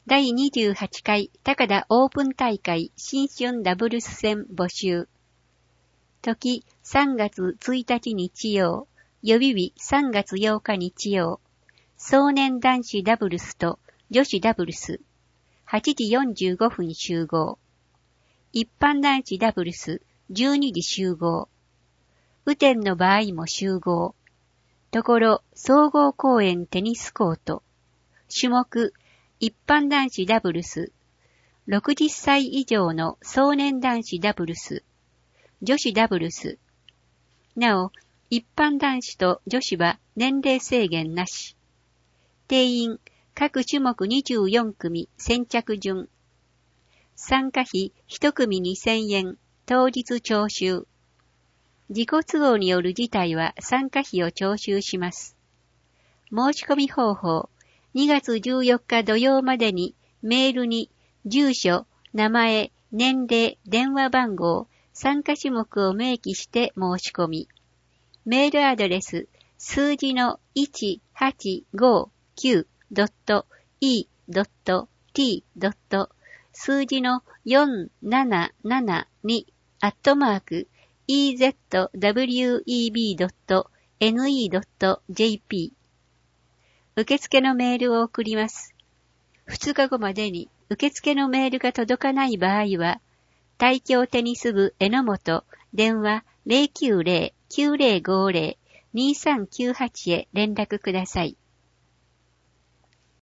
第28回高田オープン大会新春ダブルス戦募集。時3月1日日曜、予備日3月8日日曜。壮年男子ダブルスと女子ダブルス。8時45分集合。一般男子ダブルス12時集合。雨天の場合も集合。ところ、総合公園テニスコート。種目、一般男子ダブルス。60歳以上の壮年男子ダブルス。女子ダブルス。なお、一般男子と女子は年齢制限なし。定員、各種目24組先着順。参加費1組2000円、当日徴収。自己都合による辞退は参加費を徴収します。申し込み方法、2月14日土曜までにメールに住所、名前、年齢、電話番号、参加種目を明記して申し込み。メールアドレス、数字の 1859.e.t. 数字の477-ezweb.ne.jp。受付のメールを送ります。2日後までに受付のメールが届かない場合は、大京テニス部榎本、電話 090-9050-2398 へ連絡ください。